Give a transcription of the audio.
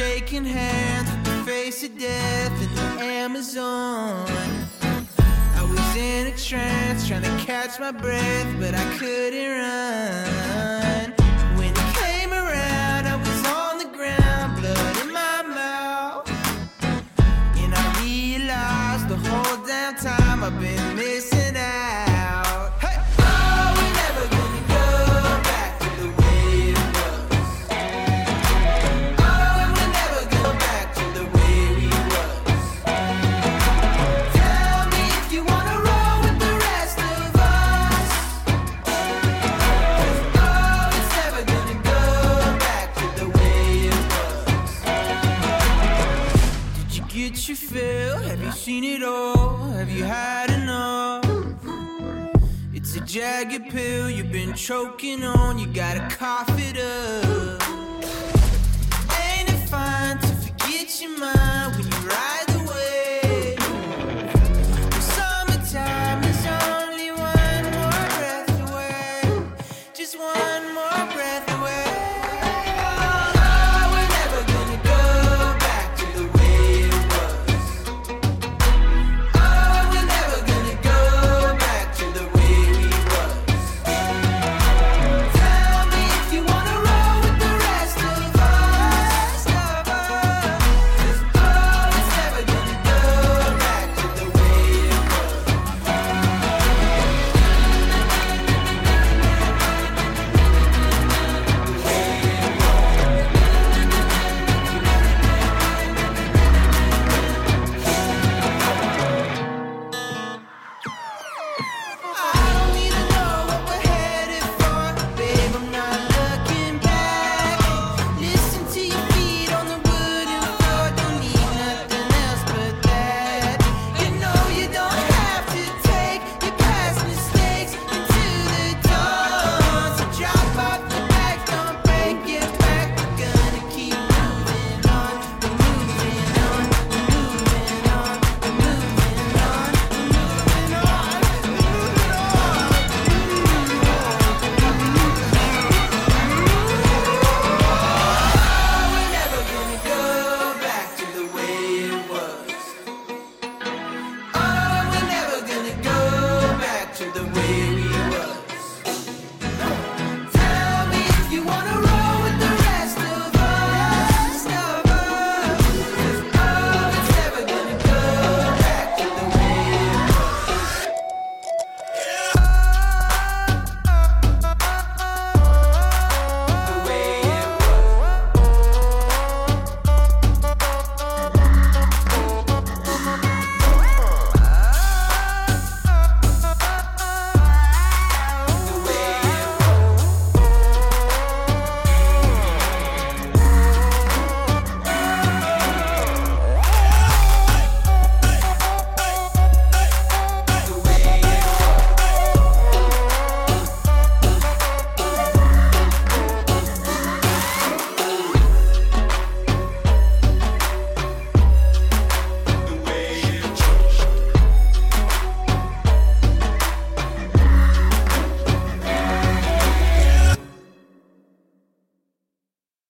shaking hands with the face of death in the Amazon. I was in a trance trying to catch my breath, but I couldn't run. When it came around, I was on the ground, blood in my mouth. And I realized the whole damn time I've been missing out. Hey! Oh, we're never gonna go back to the way it was. Oh, and we're never going back to the way we was. Tell me if you wanna roll with the rest of us. Oh, it's never gonna go back to the way it was. Did you get your fill? Have you seen it all? Have you had enough? It's a jagged pill you've been choking on. You gotta cough it up. Ain't it fun to forget your mind when you ride the wave? The summertime is only one more breath away. Just one more breath